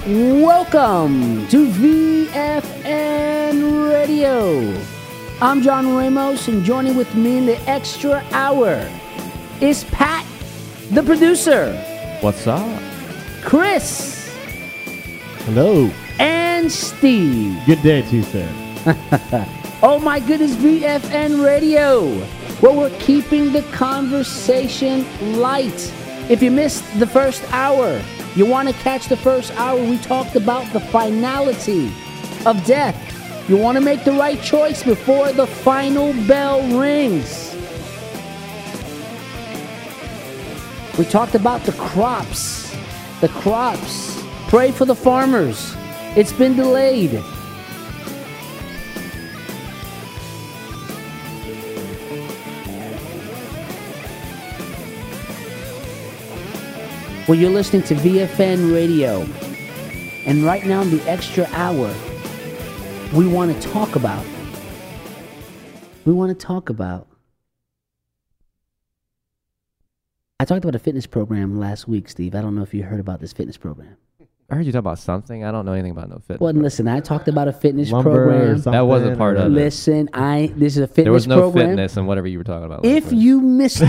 Welcome to VFN Radio. I'm John Ramos, and joining with me in the extra hour is Pat, the producer. What's up? Chris. Hello. And Steve. Good day to you, sir. Oh my goodness, VFN Radio. Well, we're keeping the conversation light. If you missed the first hour, you want to catch the first hour, we talked about the finality of death. You want to make the right choice before the final bell rings. We talked about the crops. The crops. Pray for the farmers. It's been delayed. Well, you're listening to VFN Radio. And right now in the extra hour, we want to talk about. I talked about a fitness program last week, Steve. I don't know if you heard about this fitness program. I heard you talk about something. I don't know anything about no fitness. Well, listen, I talked about a fitness Lumber program. That wasn't part of it. Listen, this is a fitness program. There was no fitness in whatever you were talking about. If you missed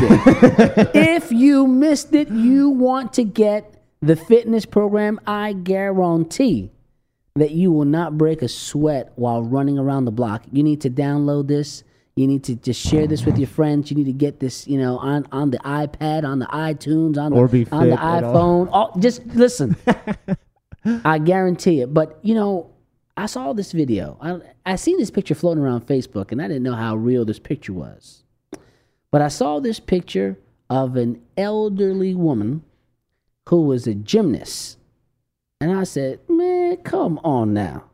it, you want to get the fitness program, I guarantee that you will not break a sweat while running around the block. You need to download this. You need to just share this with your friends. You need to get this, on the iPad, on the iTunes, on the iPhone. Just listen. I guarantee it. But, I saw this video. I seen this picture floating around Facebook, and I didn't know how real this picture was. But I saw this picture of an elderly woman who was a gymnast. And I said, man, come on now.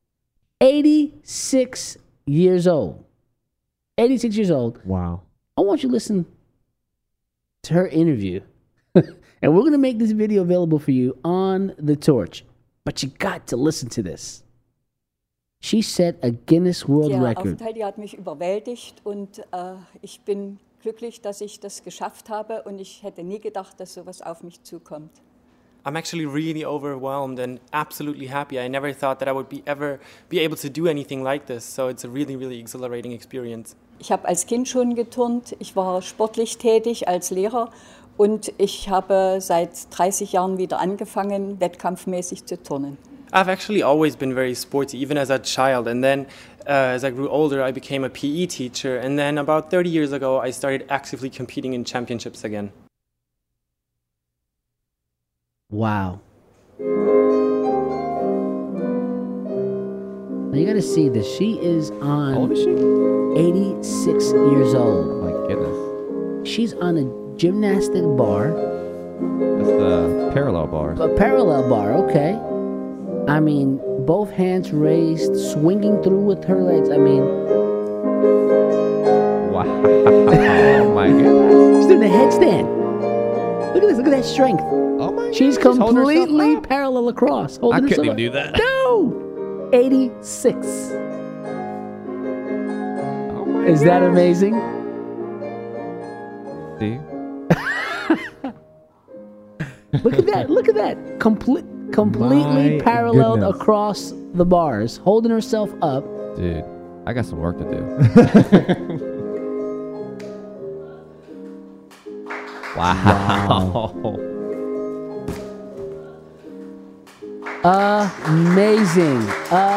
86 years old. 86 years old. Wow. I want you to listen to her interview. And we're going to make this video available for you on the Torch. But you got to listen to this. She set a Guinness World Record. Der Aufenthalt hat mich überwältigt und ich bin glücklich, dass ich das geschafft habe und ich hätte nie gedacht, dass sowas auf mich zukommt. I'm actually really overwhelmed and absolutely happy. I never thought that I would ever be able to do anything like this. So it's a really, really exhilarating experience. Ich habe als Kind schon geturnt. Ich war sportlich tätig als Lehrer und ich habe seit 30 Jahren wieder angefangen, wettkampfmäßig zu turnen. I've actually always been very sporty, even as a child. And then as I grew older, I became a PE teacher. And then about 30 years ago, I started actively competing in championships again. Wow. Now you gotta see this. She is on. How old is she? 86 years old. Oh my goodness. She's on a gymnastic bar. That's the parallel bar. A parallel bar, okay. I mean, both hands raised, swinging through with her legs. I mean. Wow. Oh my goodness. She's doing a headstand. Look at this. Look at that strength. Oh my goodness. She's completely holding herself up. parallel across. I Holding couldn't herself even do up. that. No! 86. Oh my Is that goodness. amazing? See? Look at that. Look at that. Completely My paralleled goodness. across the bars, holding herself up. Dude, I got some work to do. Wow. Amazing.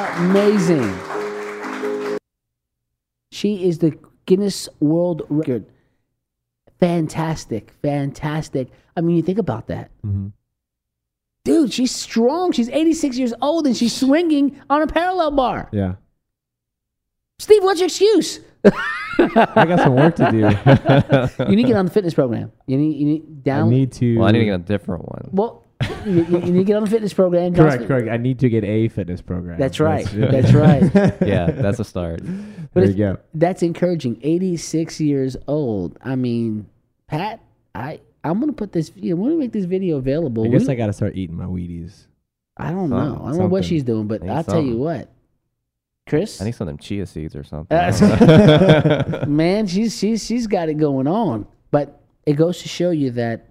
She is the Guinness World Record. Fantastic. I mean, you think about that. Mm-hmm. Dude, she's strong. She's 86 years old and she's swinging on a parallel bar. Yeah. Steve, what's your excuse? I got some work to do. You need to get on the fitness program. You need down. I need to. Well, I need to get a different one. Well, you need to get on the fitness program. Correct. I need to get a fitness program. That's right. That's right. Yeah, that's a start. But There you go. That's encouraging. 86 years old. I mean, Pat, I'm gonna put this. We're gonna make this video available. I guess I got to start eating my Wheaties. I don't know. I don't know what she's doing, but Need I'll tell you something. what, Chris. I need some of them chia seeds or something. Man, she's got it going on. But it goes to show you that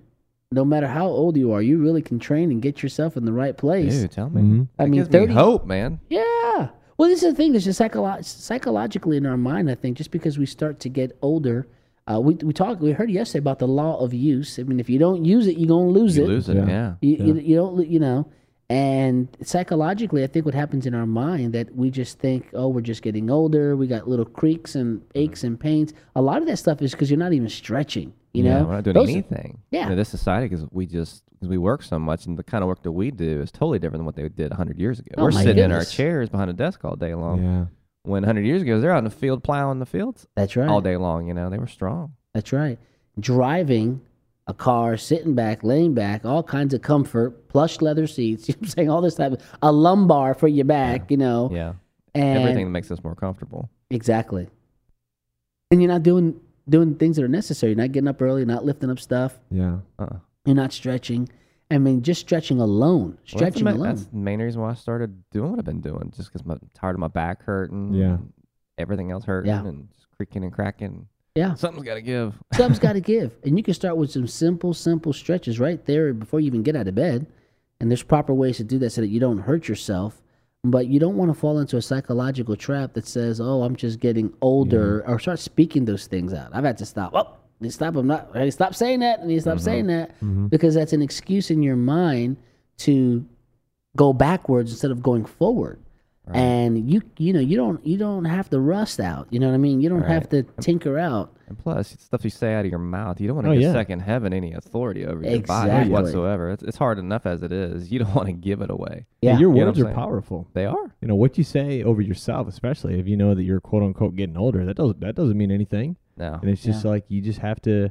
no matter how old you are, you really can train and get yourself in the right place. Dude, tell me. Mhm. I That mean, gives me 30 hope, man. Yeah. Well, this is the thing. There's just psychologically in our mind, I think, just because we start to get older. We heard yesterday about the law of use. I mean, if you don't use it, you're going to lose You it. lose it, yeah. You don't, and psychologically, I think what happens in our mind that we just think, oh, we're just getting older. We got little creaks and aches and pains. A lot of that stuff is because you're not even stretching, you Yeah, know? we're not doing Those- anything. Yeah. In this society, because we work so much, and the kind of work that we do is totally different than what they did 100 years ago. Oh, We're my sitting in our goodness. chairs behind a desk all day long. Yeah. When 100 years ago, they're out in the field plowing the fields That's right. all day long. They were strong. That's right. Driving a car, sitting back, laying back, all kinds of comfort, plush leather seats, you know what I'm saying? All this type of, a lumbar for your back, Yeah. And Everything that makes us more comfortable. Exactly. And you're not doing things that are necessary. You're not getting up early, not lifting up stuff. Yeah. You're not stretching. I mean, just stretching alone. Stretching alone. That's the main reason why I started doing what I've been doing, just because I'm tired of my back hurting. Yeah. And everything else hurting Yeah. and just creaking and cracking. Yeah. Something's got to give. Something's got to give. And you can start with some simple stretches right there before you even get out of bed. And there's proper ways to do that so that you don't hurt yourself. But you don't want to fall into a psychological trap that says, oh, I'm just getting older, or start speaking those things out. I've had to stop. Oh, stop saying that. And you stop saying that because that's an excuse in your mind to go backwards instead of going forward. And you don't have to rust out. You know what I mean? You don't have to tinker out. And plus, it's stuff you say out of your mouth. You don't want Oh, to give yeah. second heaven any authority over your body Exactly. whatsoever. It's hard enough as it is. You don't want to give it away. Yeah. Your You know words what are I'm saying? powerful. They are. What you say over yourself, especially if you know that you're quote unquote getting older, that doesn't mean anything. No. And it's just like you just have to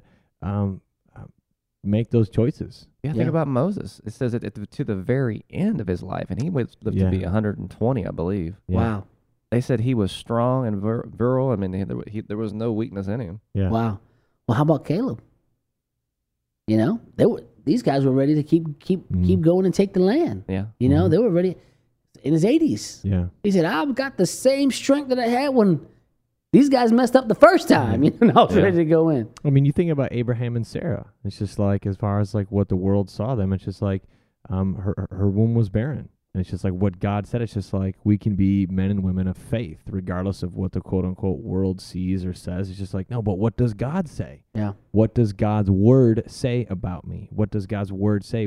make those choices. Yeah, Yeah. think about Moses. It says to the very end of his life, and he lived to be 120, I believe. Yeah. Wow. They said he was strong and virile. I mean, there was no weakness in him. Yeah. Wow. Well, how about Caleb? These guys were ready to keep going and take the land. Yeah. They were ready in his 80s. Yeah. He said, I've got the same strength that I had when these guys messed up the first time. I was ready to go in. I mean, you think about Abraham and Sarah. It's just like, as far as like what the world saw them, it's just like her womb was barren. And it's just like what God said. It's just like we can be men and women of faith, regardless of what the quote unquote world sees or says. It's just like, no, but what does God say? Yeah. What does God's word say about me? What does God's word say?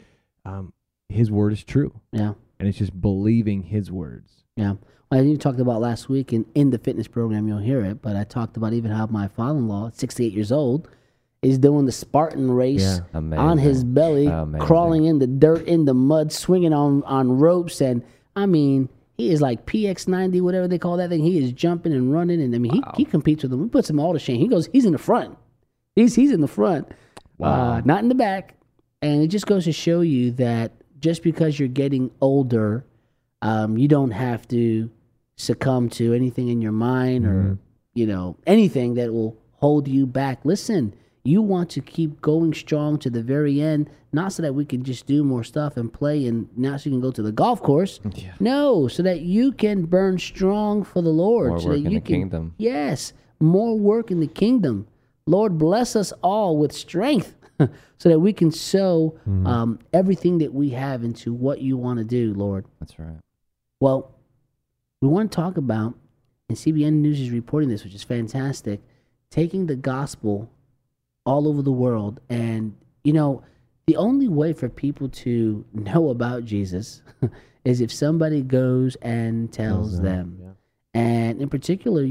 His word is true. Yeah. And it's just believing his words. Yeah. Well, you talked about last week in the fitness program, you'll hear it, but I talked about even how my father-in-law, 68 years old, is doing the Spartan race Amazing. on his belly, Amazing. crawling in the dirt, in the mud, swinging on ropes. And I mean, he is like PX90, whatever they call that thing. He is jumping and running. And I mean, he competes with them. We puts him all to shame. He's in the front. He's in the front, not in the back. And it just goes to show you that just because you're getting older, you don't have to succumb to anything in your mind or, anything that will hold you back. Listen, you want to keep going strong to the very end, not so that we can just do more stuff and play and now so you can go to the golf course. Yeah. No, so that you can burn strong for the Lord. More so work that in you the can, kingdom. Yes, more work in the kingdom. Lord, bless us all with strength so that we can sow everything that we have into what you want to do, Lord. That's right. Well, we want to talk about, and CBN News is reporting this, which is fantastic, taking the gospel all over the world. And, the only way for people to know about Jesus is if somebody goes and tells them. Yeah. And in particular,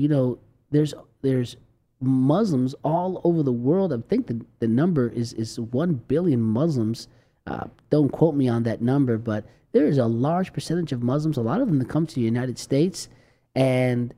there's Muslims all over the world. I think the number is 1 billion Muslims. Don't quote me on that number, but there is a large percentage of Muslims, a lot of them that come to the United States. And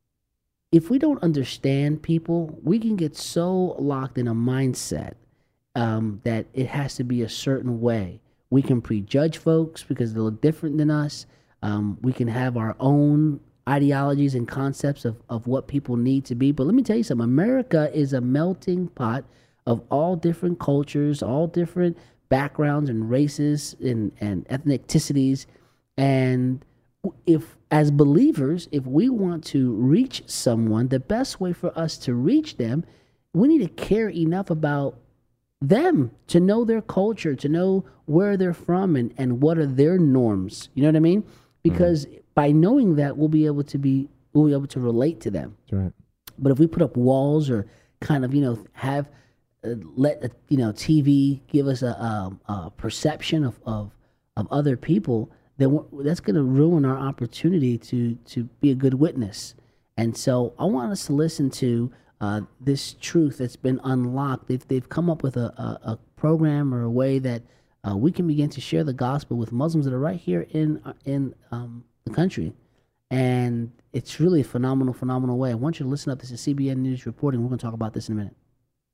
if we don't understand people, we can get so locked in a mindset that it has to be a certain way. We can prejudge folks because they look different than us. We can have our own ideologies and concepts of what people need to be. But let me tell you something. America is a melting pot of all different cultures, all different backgrounds and races and ethnicities. And if, as believers, if we want to reach someone, the best way for us to reach them, we need to care enough about them, to know their culture, to know where they're from and what are their norms. You know what I mean? Because by knowing that, we'll be able to relate to them. That's right. But if we put up walls or kind of, have let TV give us a perception of other people, then that's going to ruin our opportunity to be a good witness. And so I want us to listen to this truth that's been unlocked. They've come up with a program or a way that we can begin to share the gospel with Muslims that are right here in the country. And it's really a phenomenal way. I want you to listen up. This is CBN News reporting. We're going to talk about this in a minute.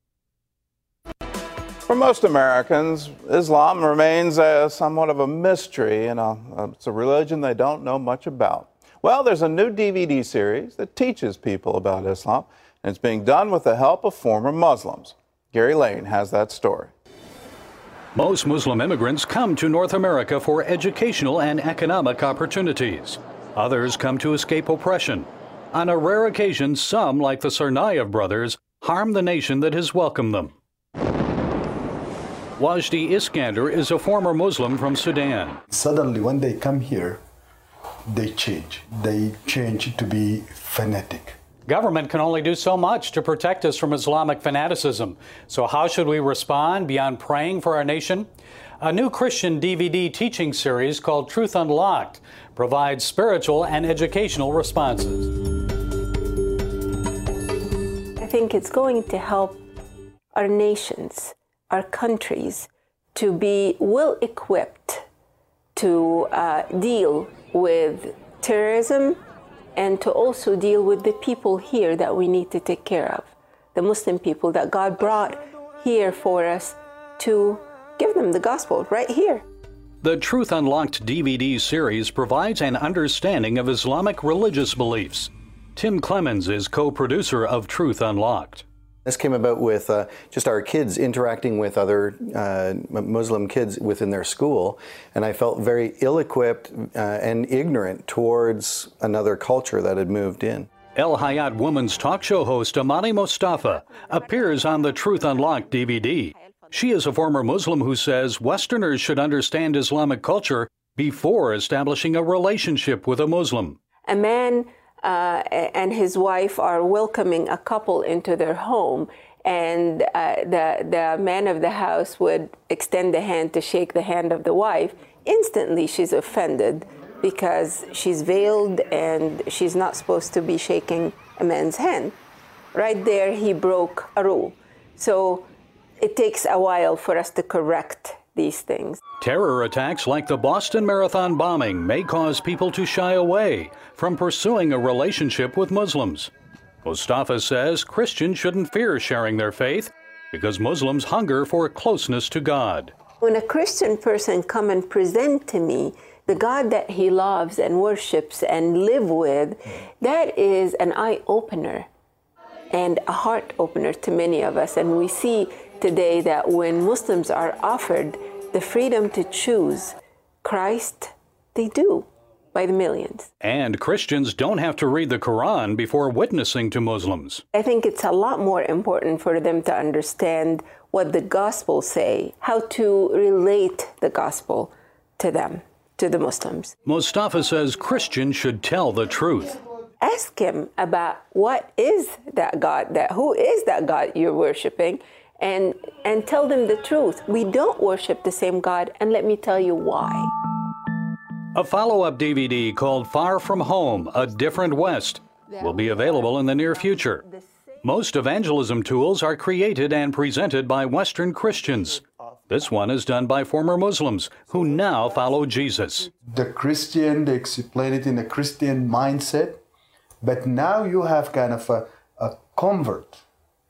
For most Americans, Islam remains somewhat of a mystery, and it's a religion they don't know much about. Well, there's a new DVD series that teaches people about Islam, and it's being done with the help of former Muslims. Gary Lane has that story. Most Muslim immigrants come to North America for educational and economic opportunities. Others come to escape oppression. On a rare occasion, some, like the Tsarnaev brothers, harm the nation that has welcomed them. Wajdi Iskander is a former Muslim from Sudan. Suddenly, when they come here, they change. They change to be fanatic. Government can only do so much to protect us from Islamic fanaticism. So how should we respond beyond praying for our nation? A new Christian DVD teaching series called Truth Unlocked provides spiritual and educational responses. I think it's going to help our nations, our countries, to be well equipped to deal with terrorism and to also deal with the people here that we need to take care of, the Muslim people that God brought here for us to give them the gospel right here. The Truth Unlocked DVD series provides an understanding of Islamic religious beliefs. Tim Clemens is co-producer of Truth Unlocked. This came about with just our kids interacting with other Muslim kids within their school, and I felt very ill-equipped and ignorant towards another culture that had moved in. El Hayat Woman's talk show host Amani Mustafa appears on the Truth Unlocked DVD. She is a former Muslim who says Westerners should understand Islamic culture before establishing a relationship with a Muslim. A man and his wife are welcoming a couple into their home, and the man of the house would extend the hand to shake the hand of the wife. Instantly she's offended because she's veiled and she's not supposed to be shaking a man's hand. Right there he broke a rule. So it takes a while for us to correct these things. Terror attacks like the Boston Marathon bombing may cause people to shy away from pursuing a relationship with Muslims. Mustafa says Christians shouldn't fear sharing their faith because Muslims hunger for closeness to God. When a Christian person come and present to me the God that he loves and worships and live with, that is an eye-opener and a heart-opener to many of us. And we see today that when Muslims are offered the freedom to choose Christ, they do by the millions. And Christians don't have to read the Quran before witnessing to Muslims. I think it's a lot more important for them to understand what the gospel say, how to relate the gospel to them, to the Muslims. Mustafa says Christians should tell the truth. Ask him about what is that God, who is that God you're worshiping, and tell them the truth. We don't worship the same God, and let me tell you why. A follow-up DVD called Far From Home, A Different West will be available in the near future. Most evangelism tools are created and presented by Western Christians. This one is done by former Muslims who now follow Jesus. The Christian, they explain it in a Christian mindset, but now you have kind of a convert,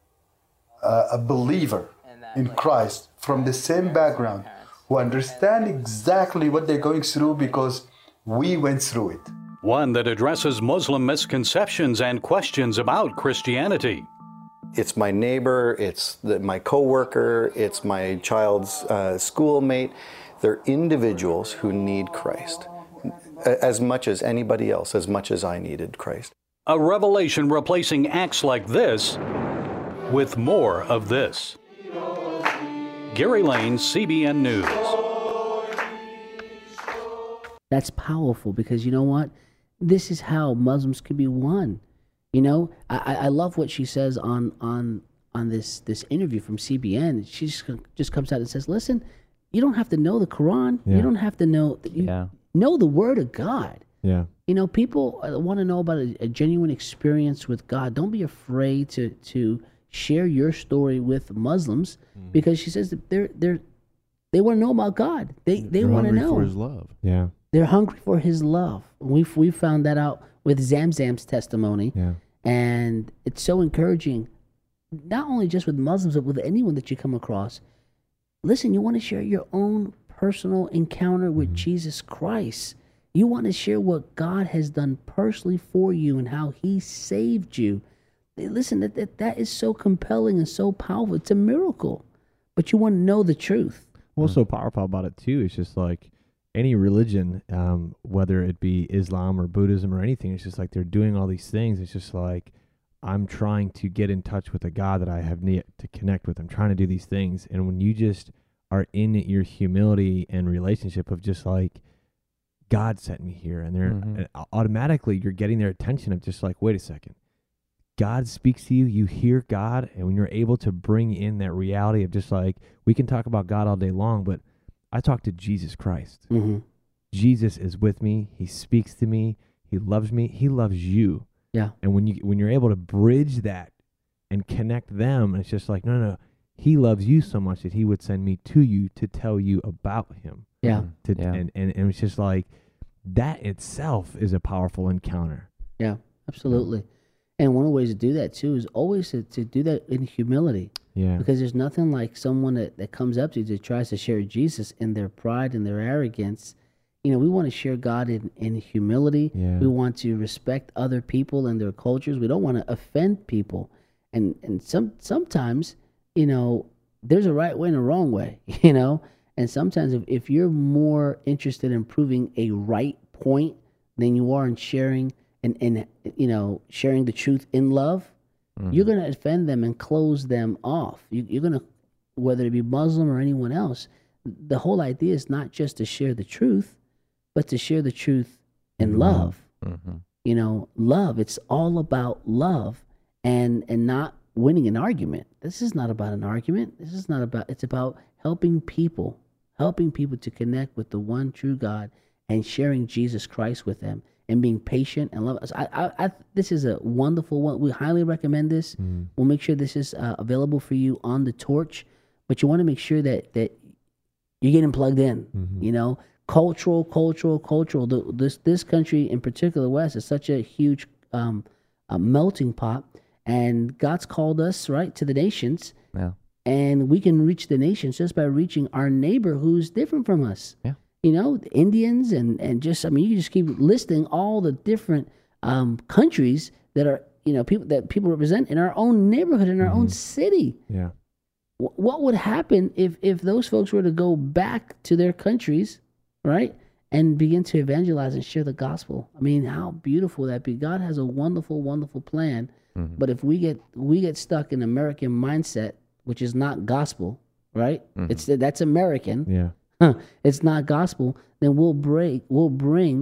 a believer in Christ from the same background who understand exactly what they're going through because we went through it. One that addresses Muslim misconceptions and questions about Christianity. It's my neighbor, it's my coworker, it's my child's schoolmate. They're individuals who need Christ as much as anybody else, as much as I needed Christ. A revelation replacing acts like this with more of this. Gary Lane, CBN News. That's powerful because you know what? This is how Muslims could be won. You know, I love what she says on this interview from CBN. She just comes out and says, listen, you don't have to know the Quran. Yeah. You don't have to know, know the Word of God. Yeah. You know, people want to know about a genuine experience with God. Don't be afraid to share your story with Muslims because she says that they want to know about God. They want to know. For His love. Yeah. They're hungry for His love. We found that out with Zamzam's testimony. Yeah. And it's so encouraging, not only just with Muslims, but with anyone that you come across. Listen, you want to share your own personal encounter with Jesus Christ. You want to share what God has done personally for you and how He saved you. Listen, that is so compelling and so powerful. It's a miracle. But you want to know the truth. What's so powerful about it, too, is just like any religion, whether it be Islam or Buddhism or anything, it's just like they're doing all these things. It's just like, I'm trying to get in touch with a God that I have need to connect with. I'm trying to do these things. And when you just are in your humility and relationship of just like, God sent me here, and they're automatically you're getting their attention of just like, wait a second. God speaks to you, you hear God, and when you're able to bring in that reality of just like, we can talk about God all day long, but I talk to Jesus Christ. Mm-hmm. Jesus is with me. He speaks to me. He loves me. He loves you. Yeah. And when you're able to bridge that and connect them, it's just like, no. He loves you so much that He would send me to you to tell you about Him. Yeah. And it's just like, that itself is a powerful encounter. Yeah, absolutely. And one of the ways to do that too is always to do that in humility. Yeah. Because there's nothing like someone that comes up to you that tries to share Jesus in their pride and their arrogance. You know, we want to share God in humility. Yeah. We want to respect other people and their cultures. We don't want to offend people. And sometimes, you know, there's a right way and a wrong way, you know. And sometimes if you're more interested in proving a right point than you are in sharing and you know, sharing the truth in love, you're going to offend them and close them off. You're going to, whether it be Muslim or anyone else, the whole idea is not just to share the truth, but to share the truth in love. You know, love. It's all about love and not winning an argument. This is not about an argument. This is not about, it's about helping people to connect with the one true God and sharing Jesus Christ with them and being patient and love. This is a wonderful one. We highly recommend this. We'll make sure this is available for you on the Torch, but you want to make sure that you're getting plugged in. You know, cultural. This country in particular, West, is such a huge a melting pot, and God's called us right to the nations. Yeah. And we can reach the nations just by reaching our neighbor who's different from us. Yeah. You know, the Indians and just, I mean, you just keep listing all the different countries that are, you know, people represent in our own neighborhood, in our own city. Yeah. What would happen if those folks were to go back to their countries, right, and begin to evangelize and share the gospel? I mean, how beautiful would that be? God has a wonderful, wonderful plan. But if we get stuck in American mindset, which is not gospel, right? That's American. Yeah. It's not gospel. Then we'll bring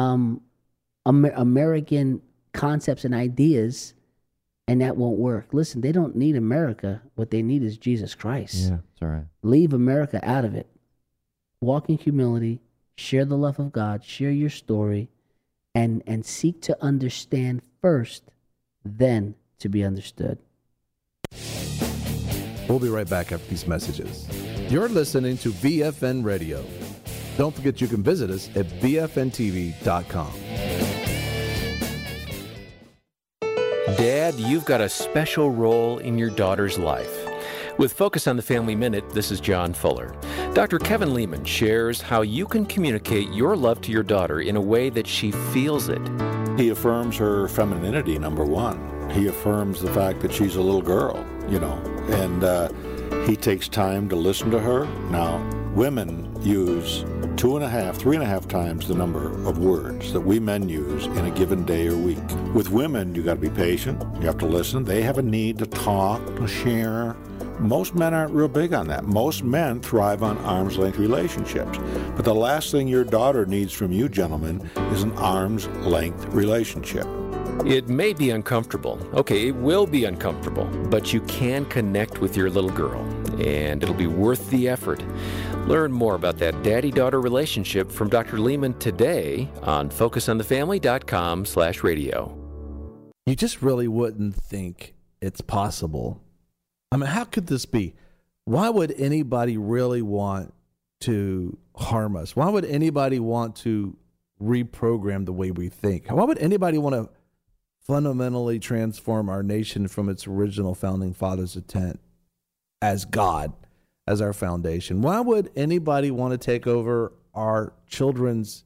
American concepts and ideas, and that won't work. Listen, they don't need America. What they need is Jesus Christ. Yeah, that's all right. Leave America out of it. Walk in humility. Share the love of God. Share your story, and seek to understand first, then to be understood. We'll be right back after these messages. You're listening to BFN Radio. Don't forget you can visit us at bfntv.com. Dad, you've got a special role in your daughter's life. With Focus on the Family Minute, this is John Fuller. Dr. Kevin Lehman shares how you can communicate your love to your daughter in a way that she feels it. He affirms her femininity, number one. He affirms the fact that she's a little girl, you know, and he takes time to listen to her. Now, women use 2.5, 3.5 times the number of words that we men use in a given day or week. With women, you got to be patient. You have to listen. They have a need to talk, to share, most men aren't real big on that. Most men thrive on arm's length relationships. But the last thing your daughter needs from you, gentlemen, is an arm's length relationship. It may be uncomfortable. Okay, it will be uncomfortable, but you can connect with your little girl, and it'll be worth the effort. Learn more about that daddy-daughter relationship from Dr. Leman today on FocusOnTheFamily.com/radio. You just really wouldn't think it's possible. I mean, how could this be? Why would anybody really want to harm us? Why would anybody want to reprogram the way we think? Why would anybody want to fundamentally transform our nation from its original founding fathers' intent as God, as our foundation? Why would anybody want to take over our children's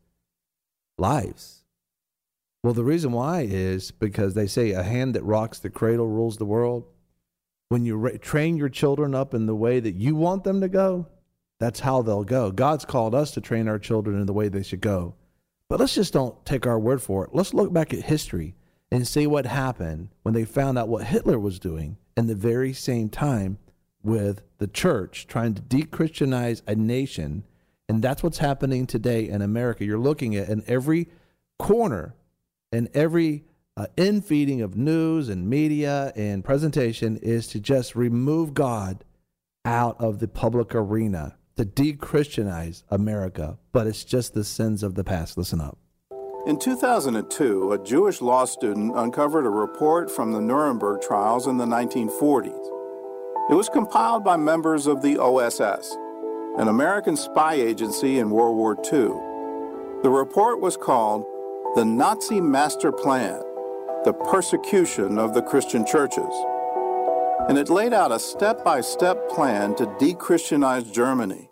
lives? Well, the reason why is because they say a hand that rocks the cradle rules the world. When you train your children up in the way that you want them to go, that's how they'll go. God's called us to train our children in the way they should go. But let's just don't take our word for it. Let's look back at history and see what happened when they found out what Hitler was doing in the very same time with the church trying to de-Christianize a nation. And that's what's happening today in America. You're looking at in every corner and every infeeding of news and media and presentation is to just remove God out of the public arena, to de-Christianize America. But it's just the sins of the past. Listen up. In 2002, a Jewish law student uncovered a report from the Nuremberg trials in the 1940s. It was compiled by members of the OSS, an American spy agency in World War II. The report was called The Nazi Master Plan, the Persecution of the Christian Churches. And it laid out a step-by-step plan to de-Christianize Germany.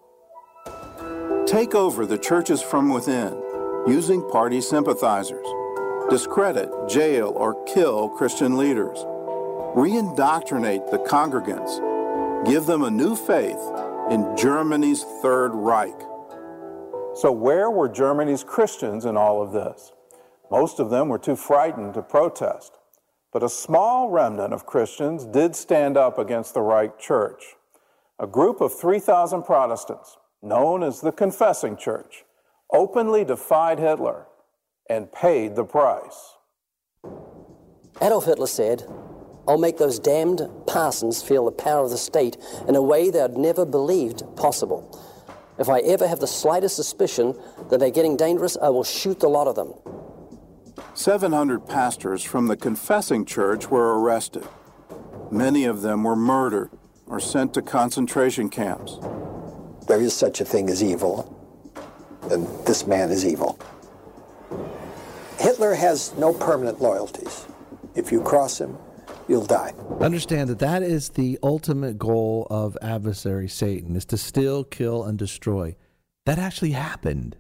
Take over the churches from within, using party sympathizers, discredit, jail, or kill Christian leaders, re-indoctrinate the congregants, give them a new faith in Germany's Third Reich. So where were Germany's Christians in all of this? Most of them were too frightened to protest, but a small remnant of Christians did stand up against the Reich Church. A group of 3,000 Protestants, known as the Confessing Church, openly defied Hitler and paid the price. Adolf Hitler said, "I'll make those damned parsons feel the power of the state in a way they'd never believed possible. If I ever have the slightest suspicion that they're getting dangerous, I will shoot the lot of them." 700 pastors from the Confessing Church were arrested. Many of them were murdered or sent to concentration camps. There is such a thing as evil, and this man is evil. Hitler has no permanent loyalties. If you cross him, you'll die. Understand that that is the ultimate goal of adversary Satan, is to steal, kill, and destroy. That actually happened.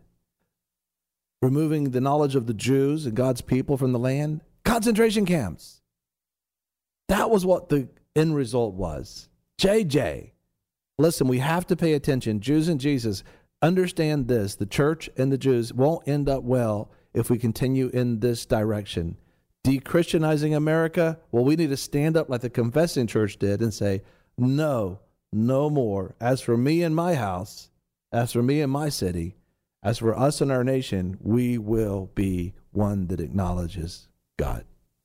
Removing the knowledge of the Jews and God's people from the land, concentration camps. That was what the end result was. JJ, listen, we have to pay attention. Jews and Jesus, understand this. The church and the Jews won't end up well if we continue in this direction. De-Christianizing America, well, we need to stand up like the Confessing Church did and say, no, no more. As for me and my house, as for me and my city, as for us and our nation, we will be one that acknowledges God.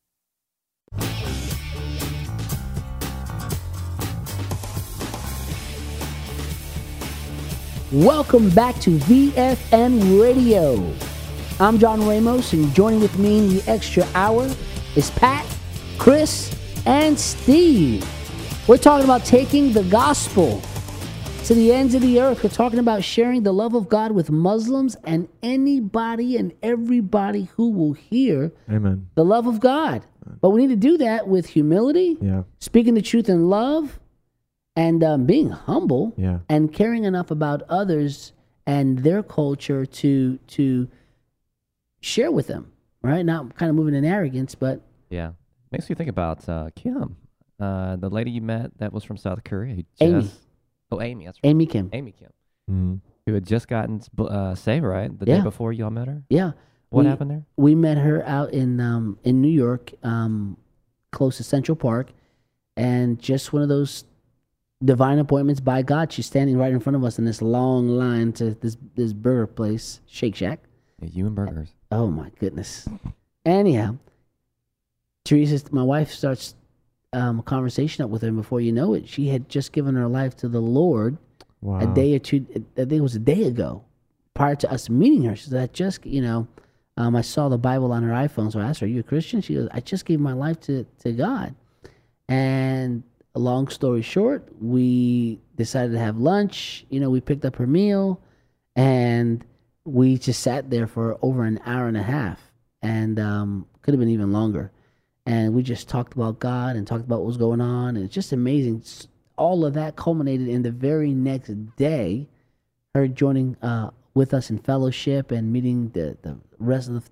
Welcome back to VFN Radio. I'm John Ramos, and joining with me in the extra hour is Pat, Chris, and Steve. We're talking about taking the gospel to the ends of the earth. We're talking about sharing the love of God with Muslims and anybody and everybody who will hear Amen. The love of God. But we need to do that with humility, speaking the truth in love, and being humble, and caring enough about others and their culture to share with them, right? Not kind of moving in arrogance, but... Yeah. Makes me think about Kim, the lady you met that was from South Korea. Amy. Oh, Amy. That's right. Amy Kim. Amy Kim. Mm-hmm. Who had just gotten saved, right? The day before y'all met her? Yeah. What happened there? We met her out in New York, close to Central Park, and just one of those divine appointments by God. She's standing right in front of us in this long line to this burger place, Shake Shack. Yeah, you and burgers. Oh my goodness. Anyhow, Teresa, my wife, starts a conversation up with her, and before you know it, she had just given her life to the Lord. Wow. A day or two, I think it was a day ago, prior to us meeting her. She said, I just, I saw the Bible on her iPhone, so I asked her, are you a Christian? She goes, I just gave my life to God. And a long story short, we decided to have lunch. We picked up her meal, and we just sat there for over an hour and a half, and could have been even longer. And we just talked about God and talked about what was going on, and it's just amazing. All of that culminated in the very next day, her joining with us in fellowship and meeting the rest of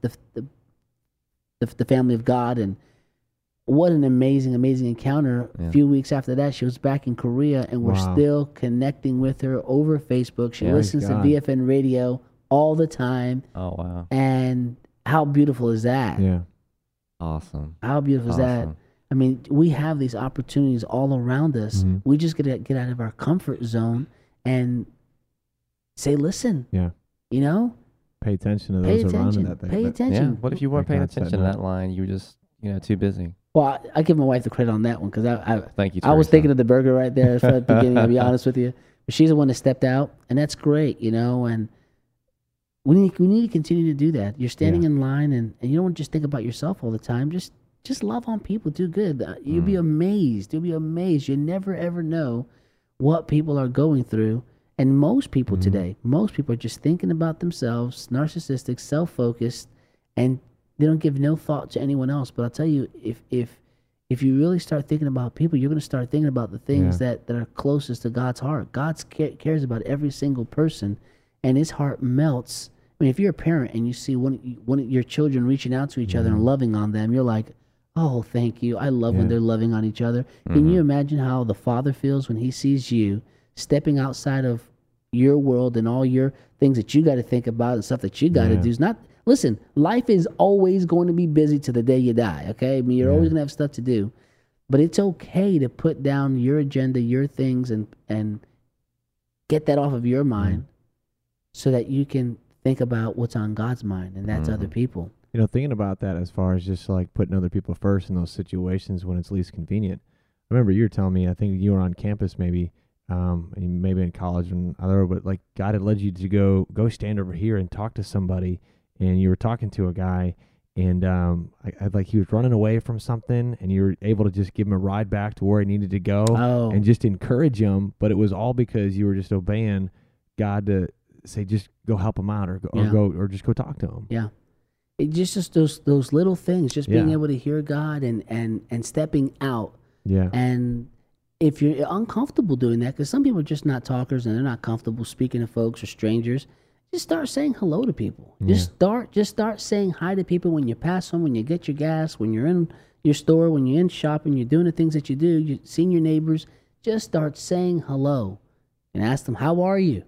the family of God. And what an amazing encounter. Yeah. A few weeks after that, she was back in Korea, and we're still connecting with her over Facebook. She listens to VFN radio all the time. Oh, wow. And how beautiful is that? Yeah. Awesome. How beautiful is that? I mean, we have these opportunities all around us. Mm-hmm. We just get out of our comfort zone and say, listen. Yeah. Pay attention to those around that thing. Pay attention. Yeah. What if you weren't paying attention to that line? You were just, too busy. Well, I give my wife the credit on that one, because Thank you, I was Teresa. thinking of the burger right there at the beginning, to be honest with you. But she's the one that stepped out, and that's great, and we need to continue to do that. You're standing in line, and you don't just think about yourself all the time. Just love on people. Do good. You'll be amazed. You'll be amazed. You never, ever know what people are going through. And most people today, are just thinking about themselves, narcissistic, self-focused, and they don't give no thought to anyone else. But I'll tell you, if you really start thinking about people, you're going to start thinking about the things that are closest to God's heart. God cares about every single person, and his heart melts. I mean, if you're a parent and you see one of your children reaching out to each other and loving on them, you're like, oh, thank you. I love when they're loving on each other. Can you imagine how the father feels when he sees you stepping outside of your world and all your things that you got to think about and stuff that you got to do? It's not, listen, life is always going to be busy to the day you die, okay? I mean, you're always going to have stuff to do. But it's okay to put down your agenda, your things, and get that off of your mind so that you can think about what's on God's mind, and that's other people. Thinking about that as far as just like putting other people first in those situations when it's least convenient. I remember you were telling me, I think you were on campus maybe, maybe in college and other, but like God had led you to go stand over here and talk to somebody, and you were talking to a guy, and like he was running away from something, and you were able to just give him a ride back to where he needed to go and just encourage him. But it was all because you were just obeying God to say, just go help him out, or just go talk to him. Yeah. It just those little things, just being able to hear God and stepping out. Yeah. And if you're uncomfortable doing that, because some people are just not talkers and they're not comfortable speaking to folks or strangers, just start saying hello to people. Yeah. Just start saying hi to people when you pass them, when you get your gas, when you're in your store, when you're in shopping, you're doing the things that you do, you're seeing your neighbors. Just start saying hello and ask them, how are you?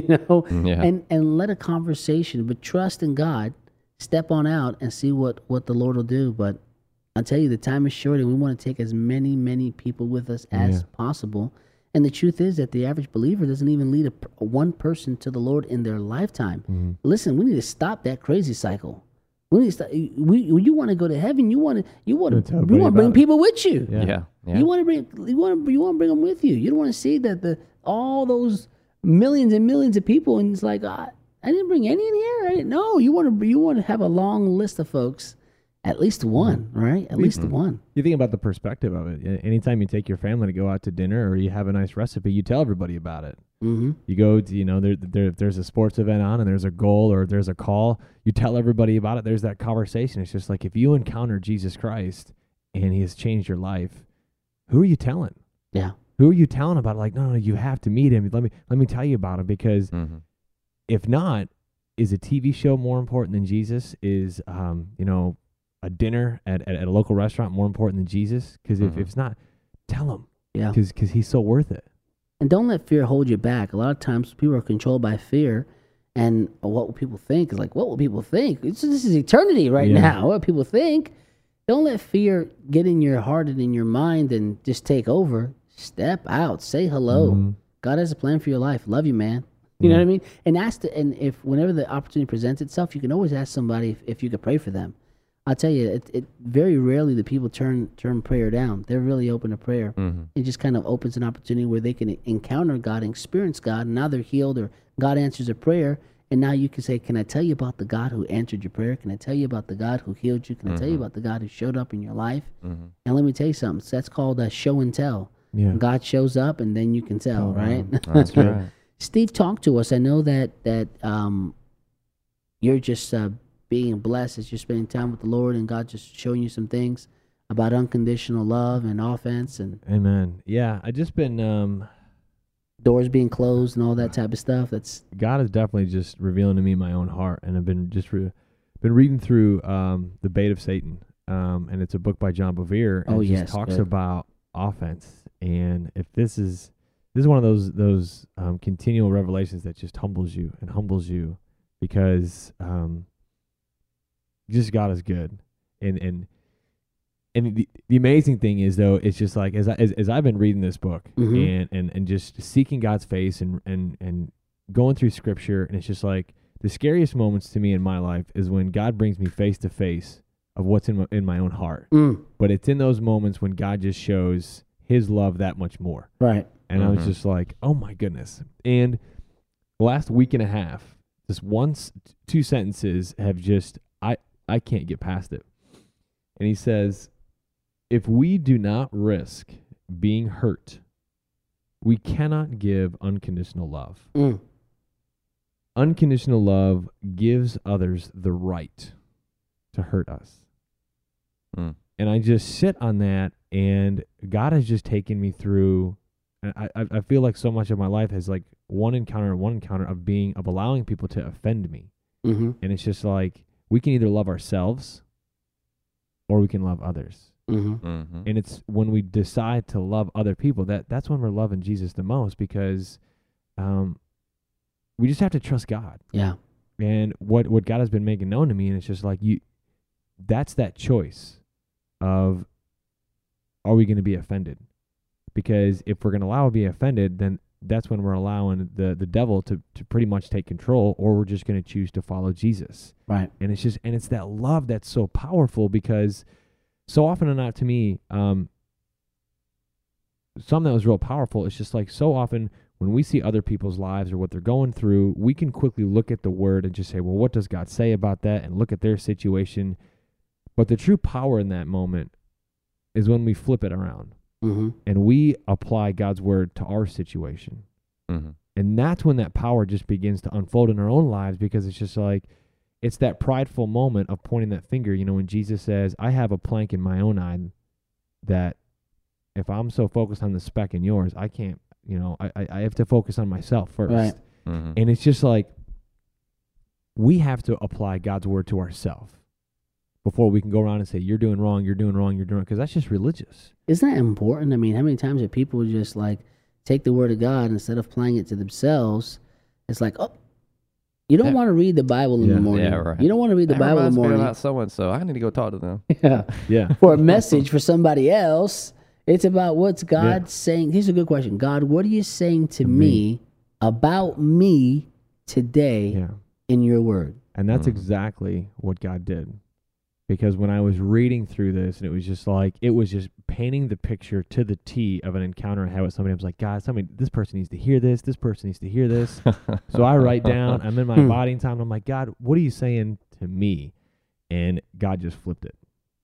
And let a conversation, but trust in God. Step on out and see what the Lord will do. But I'll tell you, the time is short, and we want to take as many people with us as possible. And the truth is that the average believer doesn't even lead one person to the Lord in their lifetime. Listen, we need to stop that crazy cycle. We need to stop. You want to go to heaven. You want to bring people with you. Yeah. You want to bring them with you. You don't want to see that all those millions and millions of people, and it's like, I didn't bring any in here. No, you want to have a long list of folks, at least one, right? At least one. You think about the perspective of it. Anytime you take your family to go out to dinner, or you have a nice recipe, you tell everybody about it. Mm-hmm. You go to, there's a sports event on, and there's a goal, or there's a call. You tell everybody about it. There's that conversation. It's just like, if you encounter Jesus Christ and he has changed your life, who are you telling? Yeah. Who are you telling about it? Like, no, you have to meet him. Let me tell you about him, because if not, is a TV show more important than Jesus? Is a dinner at a local restaurant more important than Jesus? Because if it's not, tell him. Yeah. Because he's so worth it. And don't let fear hold you back. A lot of times people are controlled by fear, and what will people think? It's like, what will people think? This is eternity right now. What people think? Don't let fear get in your heart and in your mind and just take over. Step out. Say hello. Mm-hmm. God has a plan for your life. Love you, man. You know what I mean? And and if whenever the opportunity presents itself, you can always ask somebody if you could pray for them. I'll tell you, it very rarely the people turn prayer down. They're really open to prayer. It just kind of opens an opportunity where they can encounter God, experience God, and now they're healed, or God answers a prayer, and now you can say, can I tell you about the God who answered your prayer? Can I tell you about the God who healed you? Can I tell you about the God who showed up in your life? And let me tell you something. So that's called a show and tell. Yeah. God shows up, and then you can tell, right? That's right. Steve, talk to us. I know that you're just being blessed as you're spending time with the Lord, and God just showing you some things about unconditional love and offense, and Amen. Yeah, I just been doors being closed and all that type of stuff. That's God is definitely just revealing to me my own heart, and I've been just been reading through The Bait of Satan, and it's a book by John Bevere, and it just talks about offense. And if this is one of those continual revelations that just humbles you because just God is good. And the amazing thing is, though, it's just like as I've been reading this book and just seeking God's face and going through Scripture, and it's just like the scariest moments to me in my life is when God brings me face to face of what's in my own heart. But it's in those moments when God just shows His love that much more. Right. And I was just like, oh my goodness. And the last week and a half, just two sentences have just I can't get past it. And he says, if we do not risk being hurt, we cannot give unconditional love. Unconditional love gives others the right to hurt us. And I just sit on that, and God has just taken me through. I feel like so much of my life has like one encounter of allowing people to offend me. And it's just like, we can either love ourselves or we can love others. And it's when we decide to love other people, that's when we're loving Jesus the most, because we just have to trust God. Yeah. And what God has been making known to me, and it's just like, that's that choice of, are we going to be offended? Because if we're going to allow to be offended, then that's when we're allowing the devil to pretty much take control, or we're just going to choose to follow Jesus. Right. And it's that love that's so powerful, because so often and not to me, something that was real powerful, it's just like so often when we see other people's lives or what they're going through, we can quickly look at the word and just say, well, what does God say about that? And look at their situation. But the true power in that moment is when we flip it around. And we apply God's word to our situation. And that's when that power just begins to unfold in our own lives, because it's just like, it's that prideful moment of pointing that finger. You know, when Jesus says, I have a plank in my own eye, that if I'm so focused on the speck in yours, I can't, I have to focus on myself first. Right. And it's just like, we have to apply God's word to ourselves before we can go around and say, you're doing wrong, because that's just religious. Isn't that important? I mean, how many times have people just like take the word of God instead of applying it to themselves? It's like, oh, you don't want to read the Bible in the morning. Yeah, right. You don't want to read the Bible in the morning. About so-and-so. I need to go talk to them. Yeah. For a message for somebody else. It's about what's God saying. Here's a good question. God, what are you saying to me about me today in your word? And that's exactly what God did. Because when I was reading through this, and it was just painting the picture to the T of an encounter I had with somebody. I was like, God, this person needs to hear this. This person needs to hear this. So I write down, I'm in my abiding time, and I'm like, God, what are you saying to me? And God just flipped it.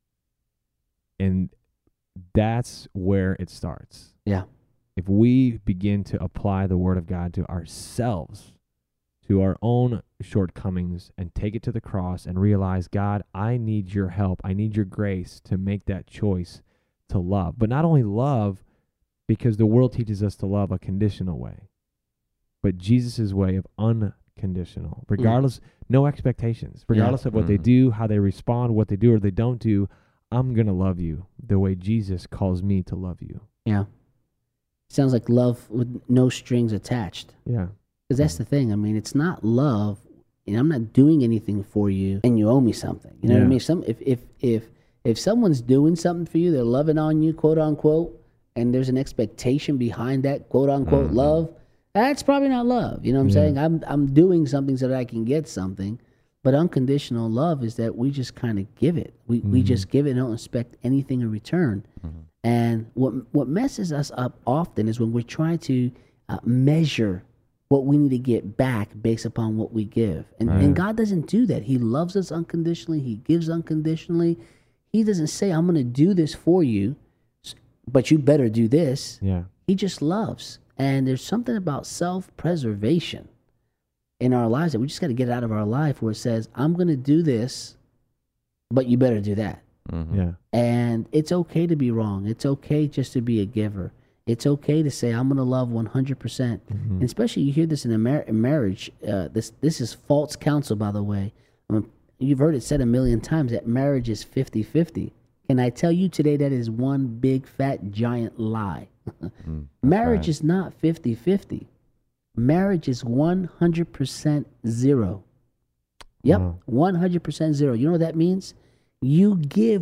And that's where it starts. Yeah. If we begin to apply the word of God to ourselves, to our own shortcomings, and take it to the cross and realize, God, I need your help. I need your grace to make that choice to love. But not only love, because the world teaches us to love a conditional way, but Jesus' way of unconditional, regardless, no expectations, regardless of what they do, how they respond, what they do or they don't do. I'm going to love you the way Jesus calls me to love you. Yeah. Sounds like love with no strings attached. Yeah. Because that's the thing. I mean, it's not love. I'm not doing anything for you, and you owe me something. You know what I mean? If someone's doing something for you, they're loving on you, quote unquote, and there's an expectation behind that quote unquote love, that's probably not love. You know what I'm saying? I'm doing something so that I can get something. But unconditional love is that we just kind of give it. We just give it and don't expect anything in return. And what messes us up often is when we're trying to measure what we need to get back based upon what we give. And God doesn't do that. He loves us unconditionally. He gives unconditionally. He doesn't say, I'm going to do this for you, but you better do this. Yeah. He just loves. And there's something about self-preservation in our lives that we just got to get out of our life where it says, I'm going to do this, but you better do that. Yeah. And it's okay to be wrong. It's okay just to be a giver. It's okay to say, I'm going to love 100%. And especially you hear this in a marriage. This is false counsel, by the way. You've heard it said a million times that marriage is 50-50. Can I tell you today that is one big, fat, giant lie. Marriage is not 50-50. Marriage is 100% zero. Yep, 100% zero. You know what that means? You give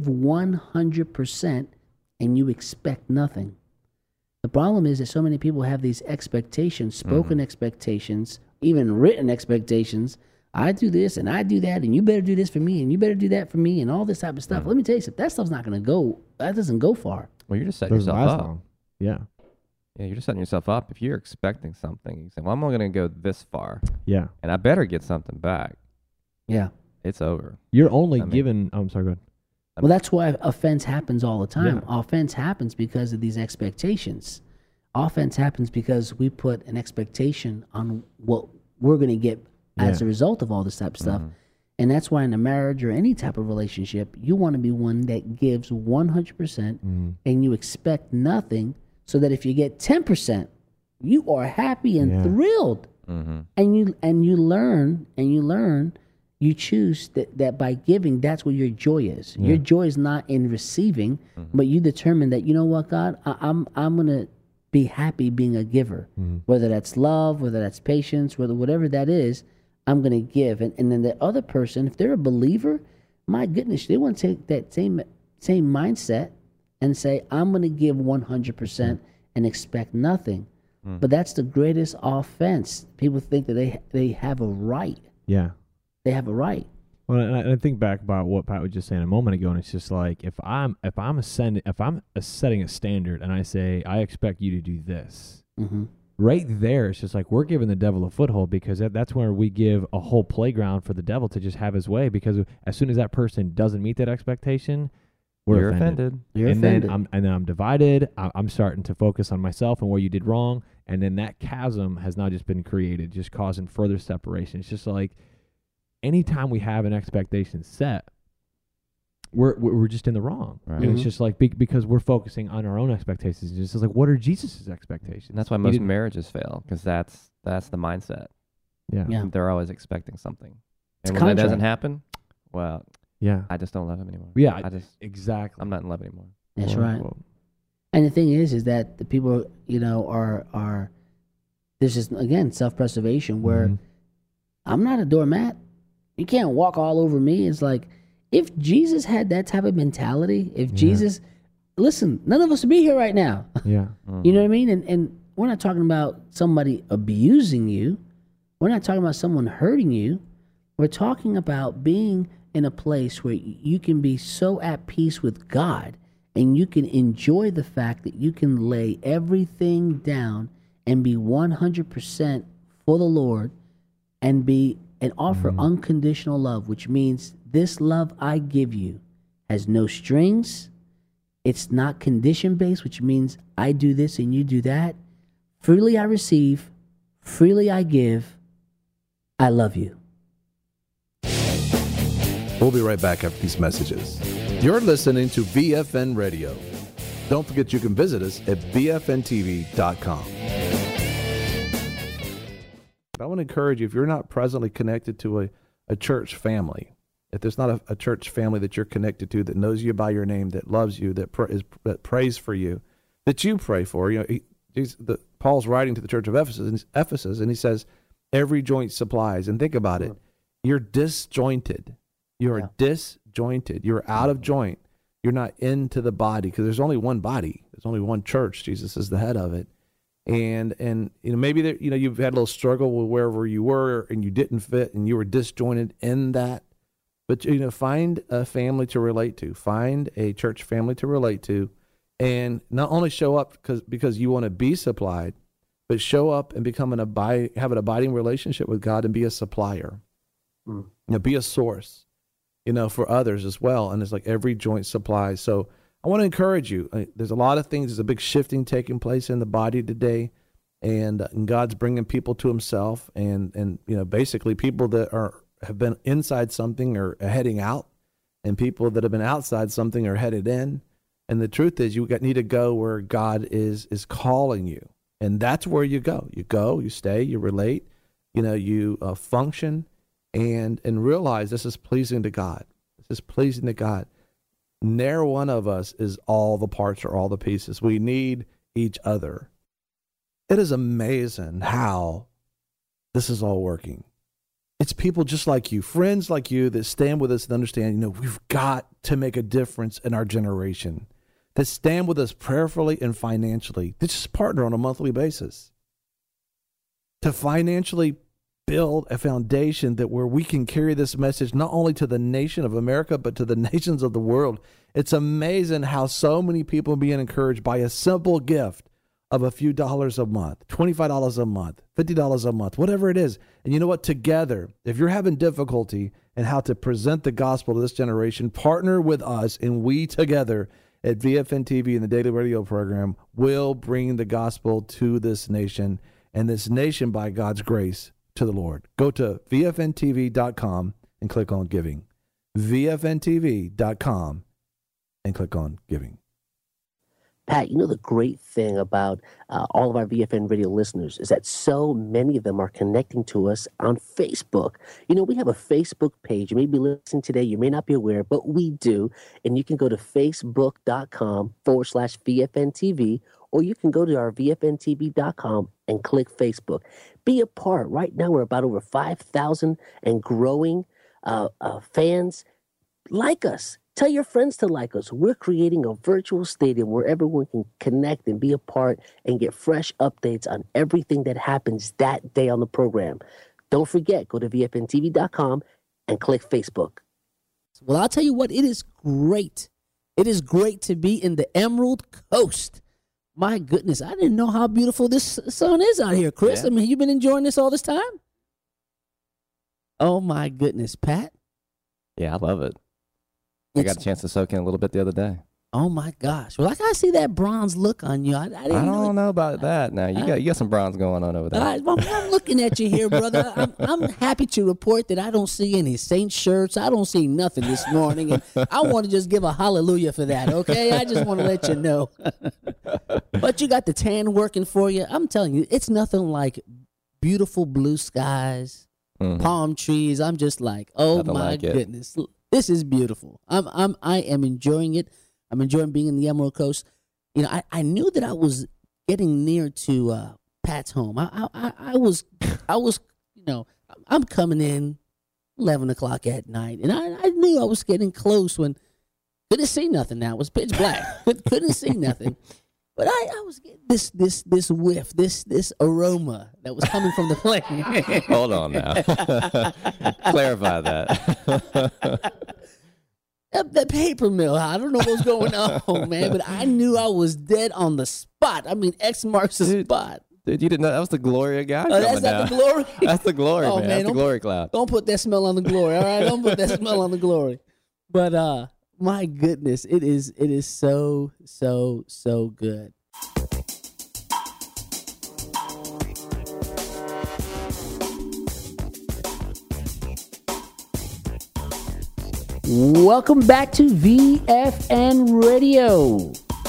100% and you expect nothing. The problem is that so many people have these expectations, spoken expectations, even written expectations. I do this and I do that, and you better do this for me, and you better do that for me, and all this type of stuff. Let me tell you something. That stuff's not going to go. That doesn't go far. Well, you're just setting yourself up. Long. Yeah. Yeah, you're just setting yourself up. If you're expecting something, you say, well, I'm only going to go this far. Yeah. And I better get something back. Yeah. It's over. You're only given... I'm sorry, go ahead. Well, that's why offense happens all the time. Yeah. Offense happens because of these expectations. Offense happens because we put an expectation on what we're going to get as a result of all this type of stuff. And that's why in a marriage or any type of relationship, you want to be one that gives 100% and you expect nothing, so that if you get 10%, you are happy and thrilled. And you learn, you choose that by giving, that's where your joy is. Your joy is not in receiving, but you determine that, you know what, God, I'm going to be happy being a giver. Whether that's love, whether that's patience, whatever that is, I'm going to give. And then the other person, if they're a believer, my goodness, they want to take that same mindset and say, I'm going to give 100% and expect nothing. But that's the greatest offense. People think that they have a right. Yeah. They have a right. Well, and I think back about what Pat was just saying a moment ago, and it's just like, if I'm setting a standard and I say, I expect you to do this, right there, it's just like we're giving the devil a foothold, because that's where we give a whole playground for the devil to just have his way, because as soon as that person doesn't meet that expectation, you're offended. You're offended. Then I'm divided. I'm starting to focus on myself and where you did wrong, and then that chasm has now just been created, just causing further separation. It's just like anytime we have an expectation set, we're just in the wrong. Right. And it's just like because we're focusing on our own expectations. It's just like, what are Jesus' expectations? And that's why most marriages fail, because that's the mindset. Yeah. They're always expecting something. It's and when that doesn't happen, well, I just don't love him anymore. Yeah, exactly. I'm not in love anymore. That's right. And the thing is that the people, are there's just, again, self-preservation where I'm not a doormat. You can't walk all over me. It's like, if Jesus had that type of mentality, if Jesus, listen, none of us would be here right now. Yeah. You know what I mean? And we're not talking about somebody abusing you. We're not talking about someone hurting you. We're talking about being in a place where you can be so at peace with God, and you can enjoy the fact that you can lay everything down and be 100% for the Lord and offer unconditional love, which means this love I give you has no strings. It's not condition-based, which means I do this and you do that. Freely I receive, freely I give. I love you. We'll be right back after these messages. You're listening to BFN Radio. Don't forget you can visit us at bfntv.com. I want to encourage you, if you're not presently connected to a church family, if there's not a church family that you're connected to that knows you by your name, that loves you, that prays for you, that you pray for. Paul's writing to the church of Ephesus, and he says, every joint supplies. And think about it. You're disjointed. You are disjointed. You're out of joint. you're not into the body, because there's only one body. There's only one church. Jesus is the head of it. And maybe there, you've had a little struggle with wherever you were and you didn't fit and you were disjointed in that. But, find a family to relate to. Find a church family to relate to. And not only show up because you want to be supplied, but show up and have an abiding relationship with God and be a supplier. Be a source, for others as well. And it's like every joint supplies. So I want to encourage you. There's a lot of things. There's a big shifting taking place in the body today, and God's bringing people to Himself. And basically people that have been inside something are heading out, and people that have been outside something are headed in. And the truth is, you need to go where God is calling you, and that's where you go. You go, you stay, you relate, you function, and realize this is pleasing to God. This is pleasing to God. Ne'er one of us is all the parts or all the pieces. We need each other. It is amazing how this is all working. It's people just like you, friends like you, that stand with us and understand, we've got to make a difference in our generation, that stand with us prayerfully and financially, that just partner on a monthly basis, to financially build a foundation that where we can carry this message not only to the nation of America, but to the nations of the world. It's amazing how so many people are being encouraged by a simple gift of a few dollars a month, $25 a month, $50 a month, whatever it is. And you know what? Together, if you're having difficulty in how to present the gospel to this generation, partner with us, and we together at VFN TV and the Daily Radio program will bring the gospel to this nation, and this nation, by God's grace, to the Lord. Go to VFNTV.com and click on giving. VFNTV.com and click on giving. Pat, the great thing about all of our VFN radio listeners is that so many of them are connecting to us on Facebook. We have a Facebook page. You may be listening today. You may not be aware, but we do. And you can go to facebook.com/VFNTV, or you can go to our VFNTV.com and click Facebook. Be a part. Right now, we're about over 5,000 and growing fans. Like us. Tell your friends to like us. We're creating a virtual stadium where everyone can connect and be a part and get fresh updates on everything that happens that day on the program. Don't forget, go to VFNTV.com and click Facebook. Well, I'll tell you what, it is great. It is great to be in the Emerald Coast. My goodness, I didn't know how beautiful this sun is out here, Chris. Yeah. I mean, you've been enjoying this all this time? Oh, my goodness, Pat. Yeah, I love it. I got a chance to soak in a little bit the other day. Oh, my gosh. Well, I got to see that bronze look on you. I don't know about that. Now, you got some bronze going on over there. I'm looking at you here, brother. I'm happy to report that I don't see any Saint shirts. I don't see nothing this morning. And I want to just give a hallelujah for that, okay? I just want to let you know. But you got the tan working for you. I'm telling you, it's nothing like beautiful blue skies, palm trees. I'm just like, nothing my goodness. This is beautiful. I am enjoying it. I'm enjoying being in the Emerald Coast. I knew that I was getting near to Pat's home. I was, I'm coming in 11 o'clock at night, and I knew I was getting close when couldn't see nothing. Now it was pitch black. couldn't see nothing. But I was getting this whiff, this aroma that was coming from the plane. Hold on now. Clarify that. That paper mill, I don't know what's going on, man, but I knew I was dead on the spot. I mean, X marks the spot. Dude, you didn't know that was the glory guy coming that's not the glory? That's the glory, man. That's the glory cloud. Don't put that smell on the glory, all right? Don't put that smell on the glory. But my goodness, it is so, so, so good. Welcome back to VFN Radio.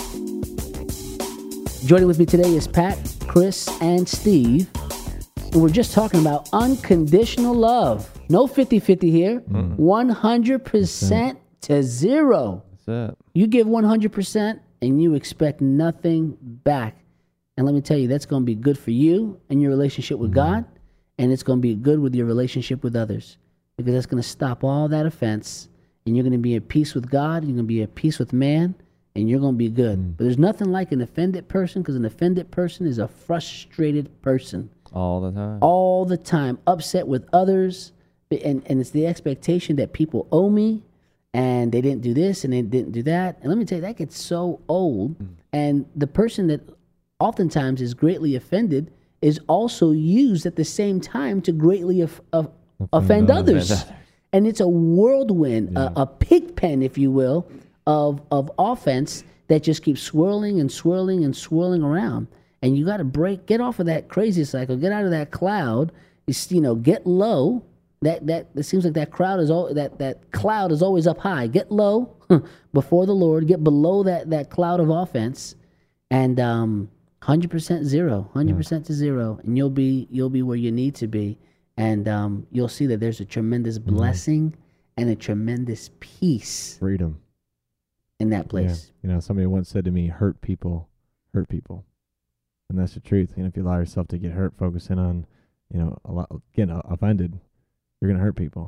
Joining with me today is Pat, Chris, and Steve. And we're just talking about unconditional love. No 50-50 here. 100% to zero. That's it. You give 100% and you expect nothing back. And let me tell you, that's going to be good for you and your relationship with God. And it's going to be good with your relationship with others. Because that's going to stop all that offense. and you're going to be at peace with God, you're going to be at peace with man, and you're going to be good. But there's nothing like an offended person, because an offended person is a frustrated person. All the time. All the time. Upset with others. And it's the expectation that people owe me, and they didn't do this, and they didn't do that. And let me tell you, that gets so old. And the person that oftentimes is greatly offended is also used at the same time to greatly offend others. And it's a whirlwind, a pig pen, if you will, of offense that just keeps swirling and swirling and swirling around. And you got to get off of that crazy cycle, get out of that cloud, get low. That it seems like that cloud is always up high. Get low before the Lord, get below that cloud of offense, and 100% zero, 100% to zero, and you'll be where you need to be. And you'll see that there's a tremendous blessing and a tremendous peace. Freedom. In that place. Yeah. Somebody once said to me, hurt people. And that's the truth. If you allow yourself to get hurt, focusing on, getting offended, you're going to hurt people.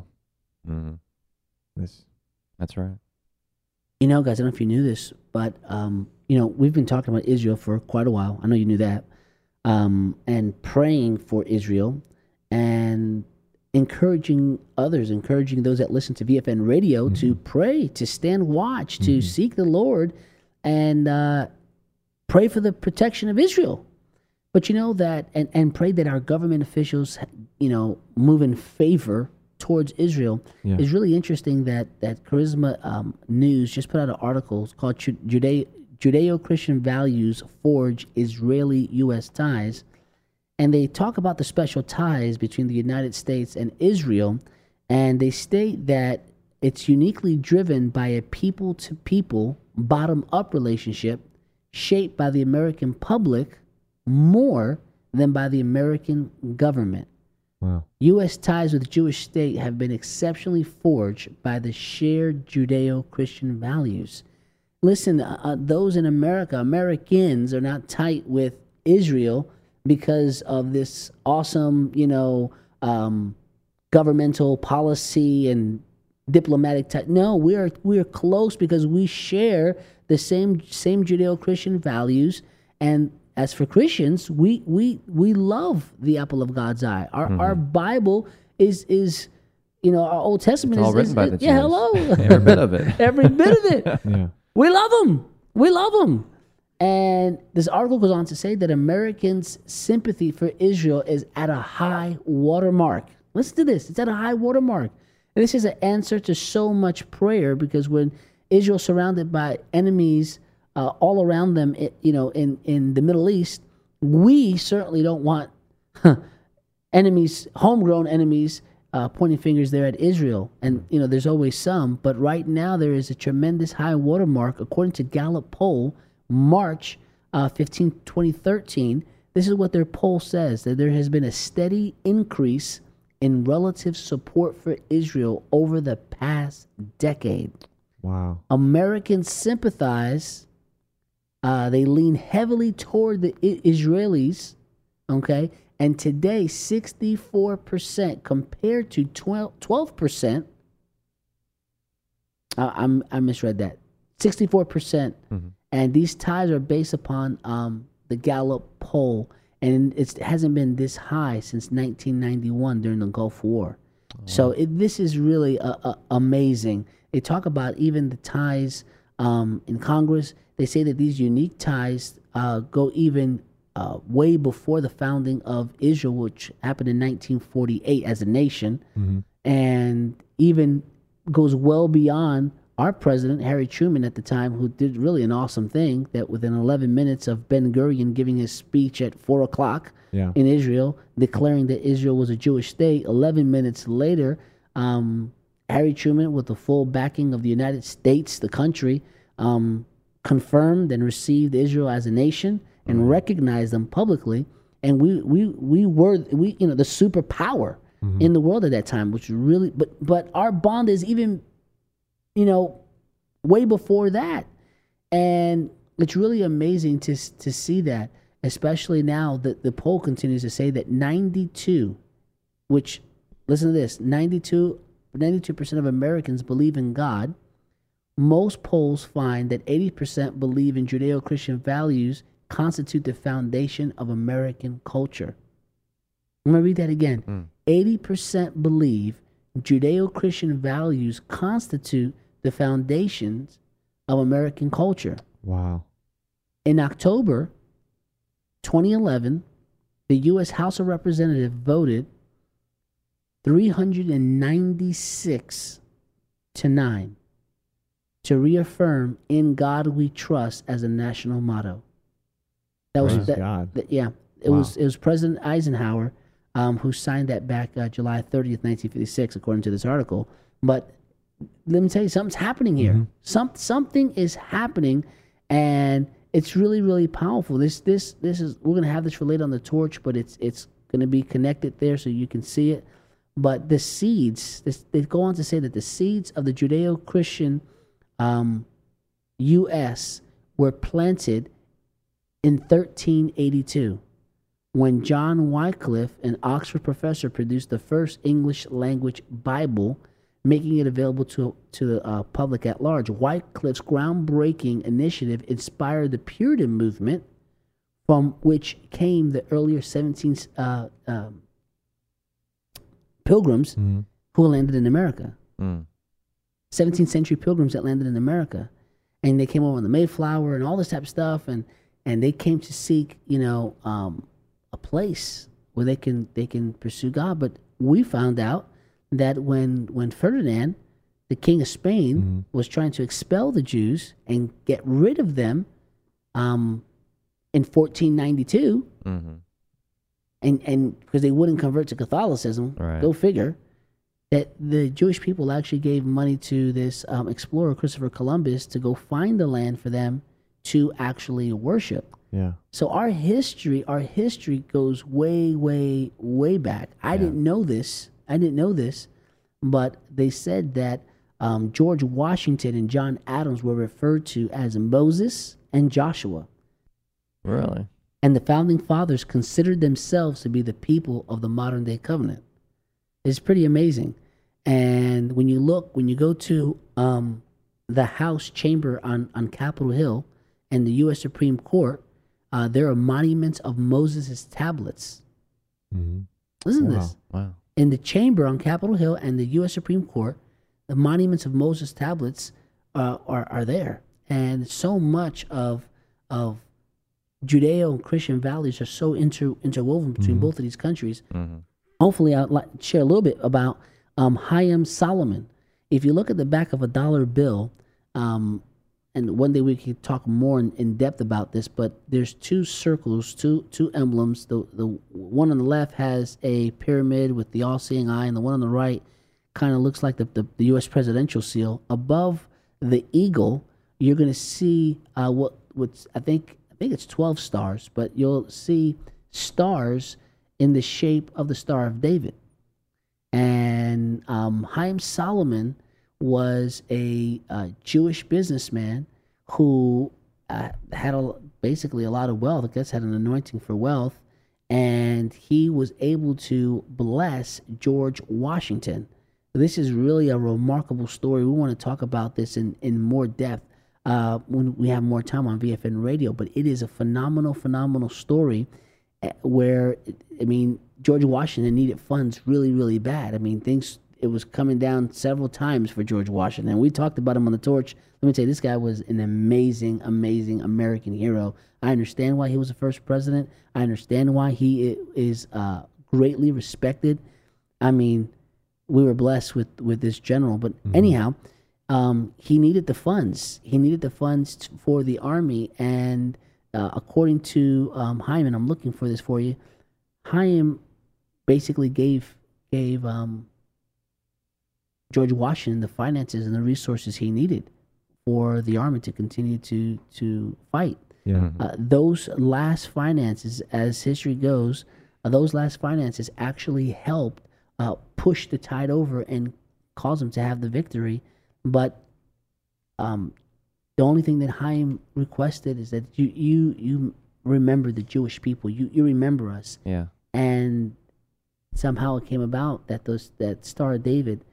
That's right. Guys, I don't know if you knew this, but, we've been talking about Israel for quite a while. I know you knew that. And praying for Israel, and encouraging those that listen to VFN radio to pray, to stand watch, to seek the Lord, and pray for the protection of Israel. But that, and pray that our government officials, move in favor towards Israel. It's really interesting that Charisma News just put out an article called Judeo-Christian Values Forge Israeli-U.S. Ties. And they talk about the special ties between the United States and Israel, and they state that it's uniquely driven by a people-to-people, bottom-up relationship shaped by the American public more than by the American government. Wow. U.S. ties with the Jewish state have been exceptionally forged by the shared Judeo-Christian values. Listen, those in America, Americans are not tight with Israel because of this awesome, governmental policy and diplomatic type. No, we are close because we share the same Judeo-Christian values. And as for Christians, we love the apple of God's eye. Our Bible is our Old Testament it's all written by the Jews. Hello, every bit of it. Every bit of it. Yeah. We love them. We love them. And this article goes on to say that Americans' sympathy for Israel is at a high watermark. Listen to this. It's at a high watermark. And this is an answer to so much prayer, because when Israel's surrounded by enemies all around them, in the Middle East, we certainly don't want enemies, homegrown enemies, pointing fingers there at Israel. And, there's always some. But right now there is a tremendous high watermark. According to Gallup poll, March 15, 2013, this is what their poll says, that there has been a steady increase in relative support for Israel over the past decade. Wow. Americans sympathize. They lean heavily toward the Israelis, okay? And today, 64% compared to 12%. I misread that. 64%. And these ties are based upon the Gallup poll, and it hasn't been this high since 1991 during the Gulf War. Oh. So this is really amazing. They talk about even the ties in Congress. They say that these unique ties go even way before the founding of Israel, which happened in 1948 as a nation, and even goes well beyond our president, Harry Truman, at the time, who did really an awesome thing, that within 11 minutes of Ben-Gurion giving his speech at 4 o'clock in Israel, declaring that Israel was a Jewish state, 11 minutes later, Harry Truman, with the full backing of the United States, the country, confirmed and received Israel as a nation and recognized them publicly. And we were the superpower in the world at that time, which really, but our bond is even, way before that. And it's really amazing to see that, especially now that the poll continues to say that 92, which, listen to this, 92% 92% of Americans believe in God, most polls find that 80% believe in Judeo-Christian values constitute the foundation of American culture. I'm going to read that again. 80% believe Judeo-Christian values constitute the foundations of American culture. Wow. In October 2011, the U.S. House of Representatives voted 396 to 9 to reaffirm "In God We Trust" as a national motto. That was God. Yeah, it was President Eisenhower who signed that back July 30th, 1956, according to this article. But let me tell you, something's happening here. Something is happening, and it's really, really powerful. This is, we're gonna have this relayed on the torch, but it's gonna be connected there so you can see it. But the seeds, they go on to say that the seeds of the Judeo-Christian U.S. were planted in 1382 when John Wycliffe, an Oxford professor, produced the first English language Bible, making it available to the public at large. Wycliffe's groundbreaking initiative inspired the Puritan movement, from which came the earlier 17th pilgrims who landed in America. 17th century pilgrims that landed in America. And they came over on the Mayflower and all this type of stuff, and they came to seek, a place where they can pursue God. But we found out that when Ferdinand, the King of Spain, was trying to expel the Jews and get rid of them in 1492, and because they wouldn't convert to Catholicism, go figure, that the Jewish people actually gave money to this explorer, Christopher Columbus, to go find the land for them to actually worship. Yeah. So our history goes way, way, way back. I didn't know this, but they said that George Washington and John Adams were referred to as Moses and Joshua. Really? And the founding fathers considered themselves to be the people of the modern day covenant. It's pretty amazing. And when you go to the House chamber on Capitol Hill and the U.S. Supreme Court, there are monuments of Moses' tablets. Listen to this. Wow. In the chamber on Capitol Hill and the U.S. Supreme Court, the monuments of Moses' tablets are there. And so much of Judeo and Christian values are so interwoven between both of these countries. Hopefully, I'd like to share a little bit about Chaim Solomon. If you look at the back of a dollar bill, and one day we could talk more in depth about this, but there's two circles, two emblems. The one on the left has a pyramid with the all-seeing eye, and the one on the right kind of looks like the U.S. presidential seal. Above the eagle, you're going to see what's I think it's 12 stars, but you'll see stars in the shape of the Star of David. And Chaim Solomon was a Jewish businessman who had basically a lot of wealth. I guess had an anointing for wealth, and he was able to bless George Washington. This is really a remarkable story. We want to talk about this in more depth when we have more time on VFN Radio, but it is a phenomenal story where, George Washington needed funds really, really bad. It was coming down several times for George Washington. And we talked about him on the torch. Let me tell you, this guy was an amazing American hero. I understand why he was the first president. I understand why he is greatly respected. We were blessed with this general. But anyhow, he needed the funds. He needed the funds for the army. And according to Chaim, and I'm looking for this for you, Chaim basically gave George Washington the finances and the resources he needed for the army to continue to fight. Yeah. Those last finances, as history goes, those last finances actually helped push the tide over and cause them to have the victory. But the only thing that Chaim requested is that you remember the Jewish people. You remember us. Yeah. And somehow it came about that that Star of David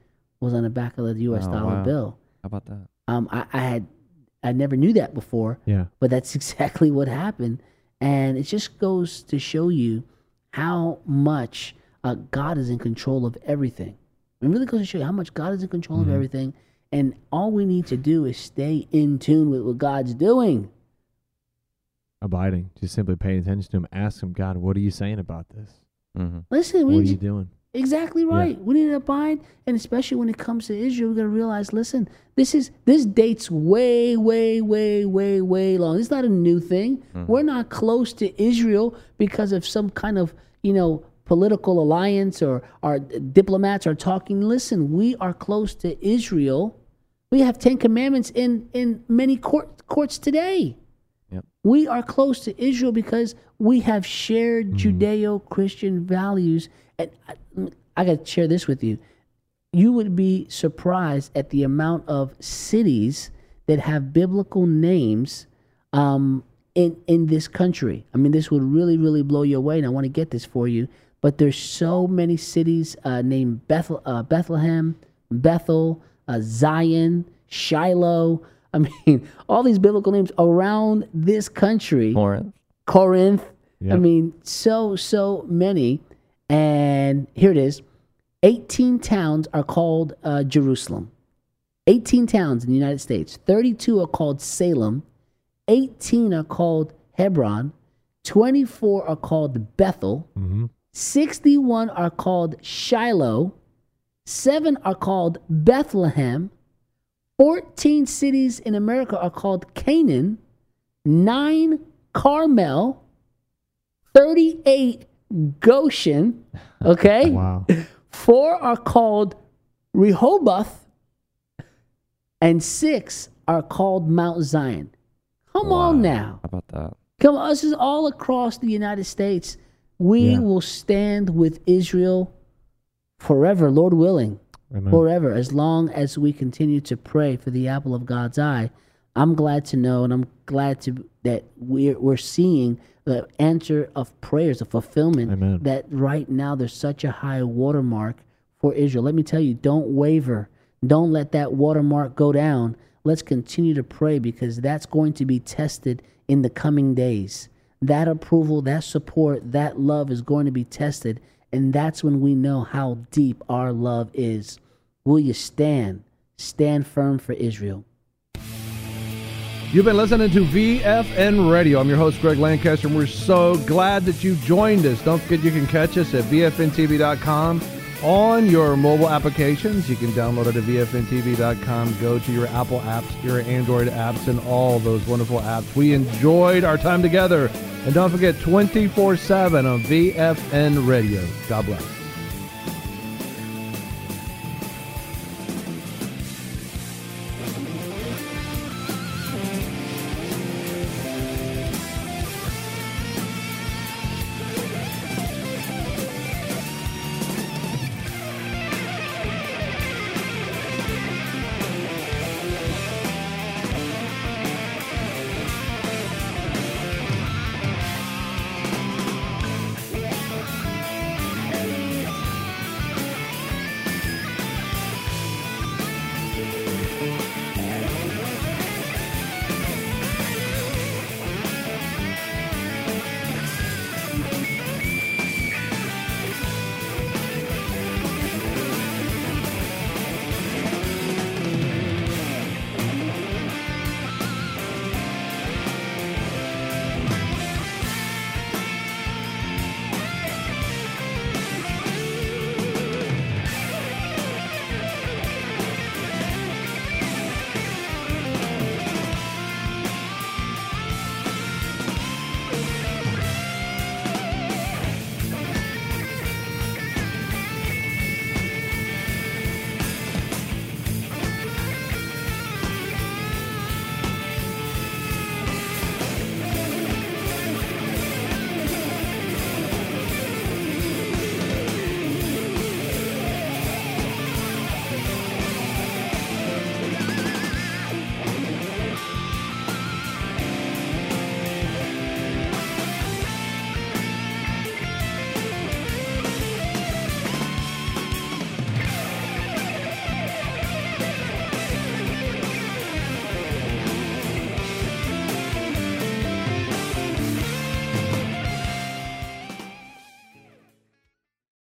was on the back of the U.S. dollar bill. How about that? I never knew that before. Yeah. But that's exactly what happened, and it just goes to show you how much God is in control of everything. It really goes to show you how much God is in control of everything, and all we need to do is stay in tune with what God's doing. Abiding, just simply paying attention to him. Ask him, God, what are you saying about this? Listen, what are you doing? Exactly right. We need to abide, and especially when it comes to Israel, we got to realize, listen, this dates way, way, way, way, way long. It's not a new thing. We're not close to Israel because of some kind of, political alliance or our diplomats are talking. Listen, we are close to Israel. We have 10 commandments in many courts today. Yep. We are close to Israel because we have shared Judeo-Christian values. And I got to share this with you. You would be surprised at the amount of cities that have biblical names in this country. I mean, this would really, really blow you away, and I want to get this for you. But there's so many cities named Bethlehem, Bethel, Zion, Shiloh. I mean, all these biblical names around this country. Corinth. Yep. I mean, so many. And here it is. 18 towns are called Jerusalem. 18 towns in the United States. 32 are called Salem. 18 are called Hebron. 24 are called Bethel. 61 are called Shiloh. 7 are called Bethlehem. 14 cities in America are called Canaan. 9 Carmel. 38 Goshen. Okay? Wow. 4 are called Rehoboth. And 6 are called Mount Zion. Come on now. How about that? Come on, this is all across the United States. We will stand with Israel forever, Lord willing. Amen. Forever, as long as we continue to pray for the apple of God's eye. I'm glad to know, and I'm glad that we're seeing the answer of prayers, the fulfillment. Amen. That right now there's such a high watermark for Israel. Let me tell you, don't waver. Don't let that watermark go down. Let's continue to pray, because that's going to be tested in the coming days. That approval, that support, that love is going to be tested, and that's when we know how deep our love is. Will you stand? Stand firm for Israel. You've been listening to VFN Radio. I'm your host, Greg Lancaster, and we're so glad that you joined us. Don't forget you can catch us at VFNTV.com on your mobile applications. You can download it at VFNTV.com. Go to your Apple apps, your Android apps, and all those wonderful apps. We enjoyed our time together. And don't forget, 24/7 on VFN Radio. God bless.